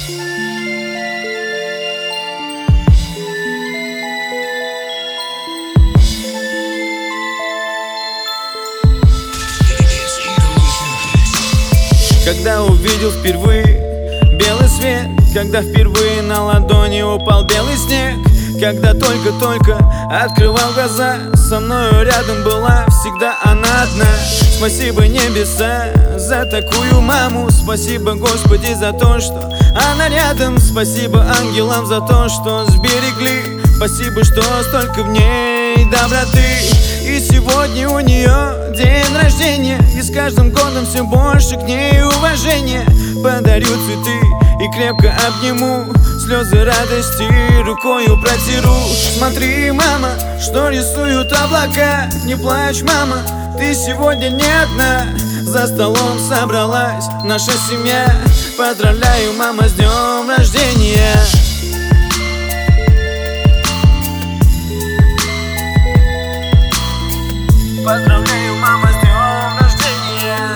Когда увидел впервые белый свет, когда впервые на ладони упал белый снег, когда только-только открывал глаза, со мною рядом была всегда она одна. Спасибо небеса за такую маму, спасибо Господи за то, что она рядом, спасибо ангелам за то, что сберегли, спасибо, что столько в ней доброты. И сегодня у нее день рождения, и с каждым годом все больше к ней уважения. Подарю цветы и крепко обниму, слезы радости рукою протеру. Смотри, мама, что рисуют облака, не плачь, мама, ты сегодня не одна. За столом собралась наша семья, поздравляю, мама, с днем рождения. Поздравляю, мама, с днем рождения.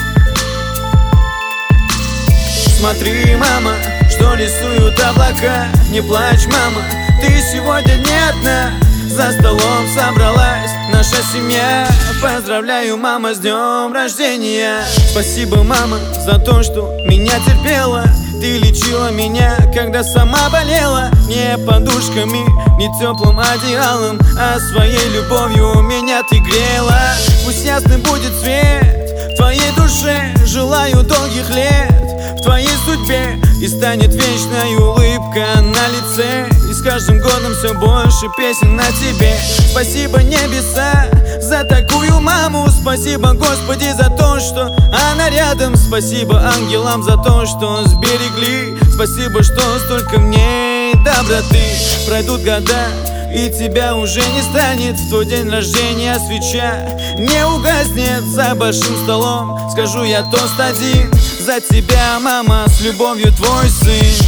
Смотри, мама, что рисуют облака, не плачь, мама, ты сегодня не одна. За столом собралась наша семья, поздравляю, мама, с днем рождения. Спасибо, мама, за то, что меня терпела. Ты лечила меня, когда сама болела. Не подушками, не теплым одеялом, а своей любовью меня ты грела. Пусть ясный будет свет в твоей душе, желаю долгих лет в твоей судьбе, и станет вечная улыбка на лице, и с каждым годом все больше песен на тебе. Спасибо небеса за такую маму, спасибо Господи за то, что она рядом, спасибо ангелам за то, что сберегли, спасибо, что столько в ней доброты. Пройдут года, и тебя уже не станет, в твой день рождения свеча не угаснет. За большим столом скажу я тост один: за тебя, мама, с любовью твой сын.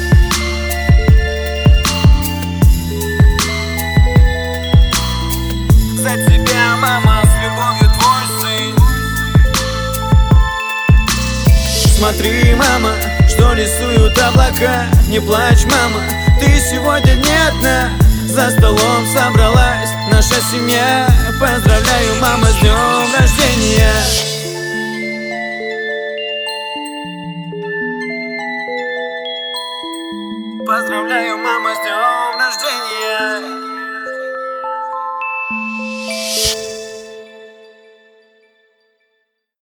За тебя, мама, с любовью твой сын. Смотри, мама, что рисуют облака, не плачь, мама, ты сегодня не одна. За столом собралась наша семья, поздравляю, мама, с днем рождения.